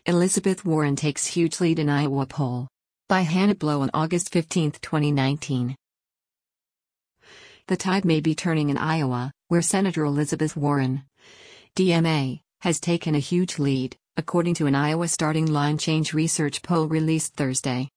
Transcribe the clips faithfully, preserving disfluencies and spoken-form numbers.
Elizabeth Warren takes huge lead in Iowa poll. By Hannah Blow on August fifteenth, twenty nineteen. The tide may be turning in Iowa, where Senator Elizabeth Warren, D M A, has taken a huge lead, according to an Iowa Starting Line Change research poll released Thursday.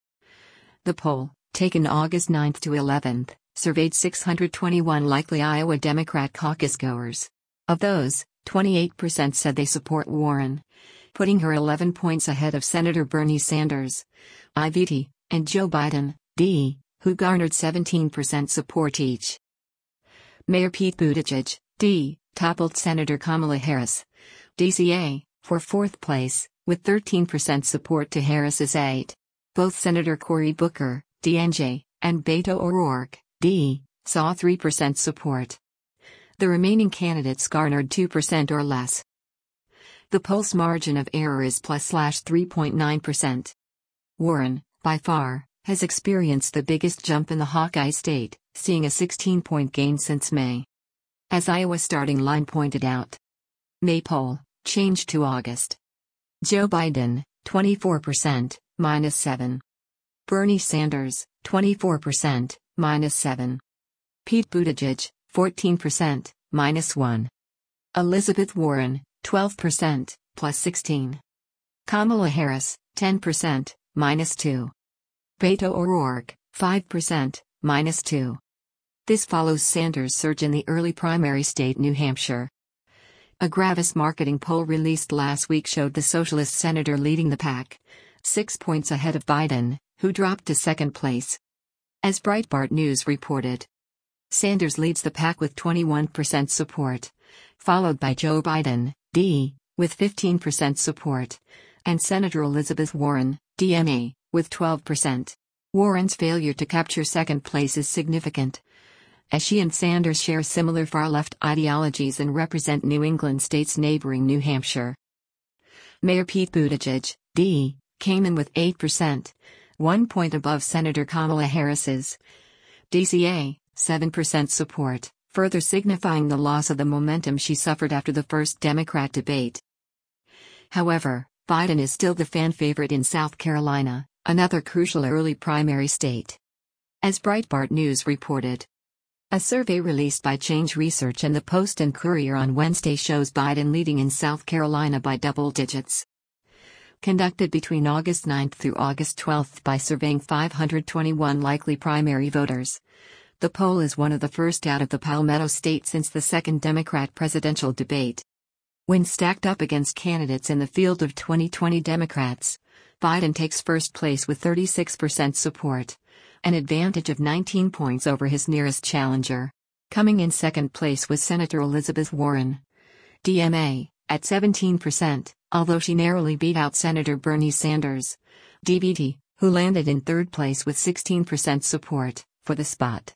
The poll, taken August ninth to eleventh, surveyed six hundred twenty-one likely Iowa Democrat caucus goers. Of those, twenty-eight percent said they support Warren, putting her eleven points ahead of Senator Bernie Sanders, I V T, and Joe Biden, D, who garnered seventeen percent support each. Mayor Pete Buttigieg, D, toppled Senator Kamala Harris, D C A, for fourth place, with thirteen percent support to Harris's eight. Both Senator Cory Booker, D N J, and Beto O'Rourke, D, saw three percent support. The remaining candidates garnered two percent or less. The poll's margin of error is plus slash three point nine percent. Warren, by far, has experienced the biggest jump in the Hawkeye state, seeing a sixteen-point gain since May. As Iowa Starting Line pointed out. May poll, changed to August. Joe Biden, twenty-four percent, minus seven. Bernie Sanders, twenty-four percent, minus seven. Pete Buttigieg, fourteen percent, minus one. Elizabeth Warren, twelve percent, plus sixteen. Kamala Harris, ten percent, minus two. Beto O'Rourke, five percent, minus two. This follows Sanders' surge in the early primary state New Hampshire. A Gravis marketing poll released last week showed the socialist senator leading the pack, six points ahead of Biden, who dropped to second place. As Breitbart News reported, Sanders leads the pack with twenty-one percent support, followed by Joe Biden, D, with fifteen percent support, and Senator Elizabeth Warren, D M A, with twelve percent. Warren's failure to capture second place is significant, as she and Sanders share similar far-left ideologies and represent New England states neighboring New Hampshire. Mayor Pete Buttigieg, D, came in with eight percent, one point above Senator Kamala Harris's, D C A, seven percent support, further signifying the loss of the momentum she suffered after the first Democrat debate. However, Biden is still the fan favorite in South Carolina, another crucial early primary state. As Breitbart News reported, a survey released by Change Research and the Post and Courier on Wednesday shows Biden leading in South Carolina by double digits. Conducted between August ninth through August twelfth by surveying five hundred twenty-one likely primary voters, the poll is one of the first out of the Palmetto State since the second Democrat presidential debate. When stacked up against candidates in the field of twenty twenty Democrats, Biden takes first place with thirty-six percent support, an advantage of nineteen points over his nearest challenger. Coming in second place was Senator Elizabeth Warren, D M A, at seventeen percent, although she narrowly beat out Senator Bernie Sanders, D V T, who landed in third place with sixteen percent support, for the spot.